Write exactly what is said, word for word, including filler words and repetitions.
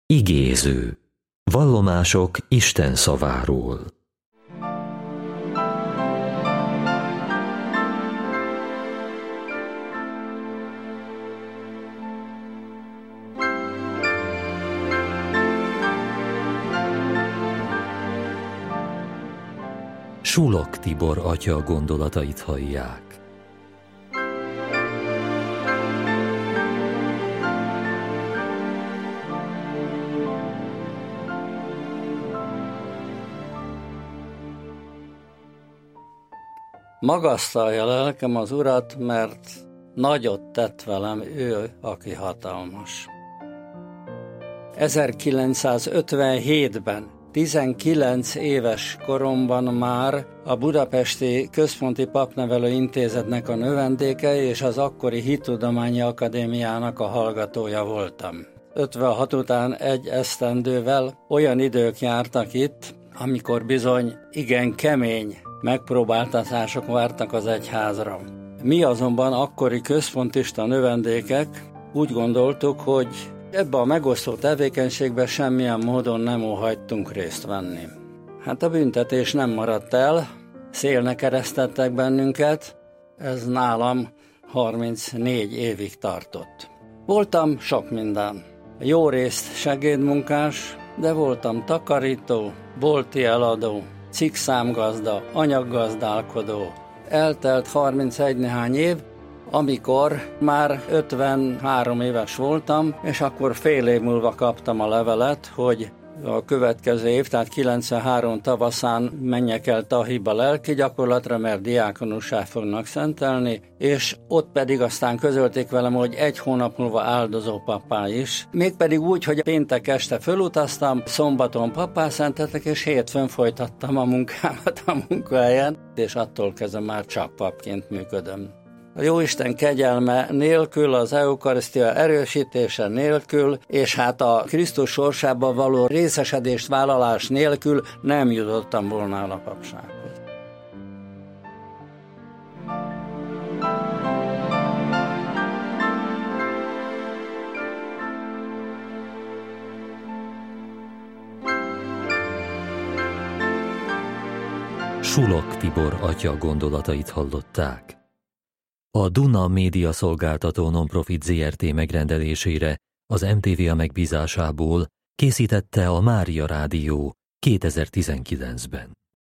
Igéző. Vallomások Isten szaváról. Sulok Tibor atya gondolatait hallják. Magasztalja lelkem az Urat, mert nagyot tett velem ő, aki hatalmas. ezerkilencszázötvenhétben, tizenkilenc éves koromban már a Budapesti Központi Papnevelő Intézetnek a növendéke és az akkori Hittudományi Akadémiának a hallgatója voltam. ötvenhat után egy esztendővel olyan idők jártak itt, amikor bizony igen kemény megpróbáltatások vártak az egyházra. Mi azonban akkori központista növendékek úgy gondoltuk, hogy ebbe a megosztó tevékenységbe semmilyen módon nem óhajtunk részt venni. Hát a büntetés nem maradt el, szélnek eresztettek bennünket, ez nálam harmincnégy évig tartott. Voltam sok minden. Jó részt segédmunkás, de voltam takarító, bolti eladó, cikkszámgazda, anyaggazdálkodó. Eltelt harmincegy néhány év, amikor már ötvenhárom éves voltam, és akkor fél év múlva kaptam a levelet, hogy a következő év, tehát kilencvenhárom tavaszán menjek el Tahiba lelki gyakorlatra, mert diákonussá fognak szentelni, és ott pedig aztán közölték velem, hogy egy hónap múlva áldozó papá is. Mégpedig úgy, hogy péntek este fölutaztam, szombaton papá szenteltek, és hétfőn folytattam a munkámat a munkahelyen, és attól kezdve már csak papként működöm. A Jóisten kegyelme nélkül, az eukarisztia erősítése nélkül, és hát a Krisztus sorsában való részesedést vállalás nélkül nem jutottam volna el a papsághoz. Sulok Tibor atya gondolatait hallották. A Duna Média Szolgáltató Nonprofit zé er té megrendelésére az em té vé á megbízásából készítette a Mária Rádió kétezer-tizenkilencben.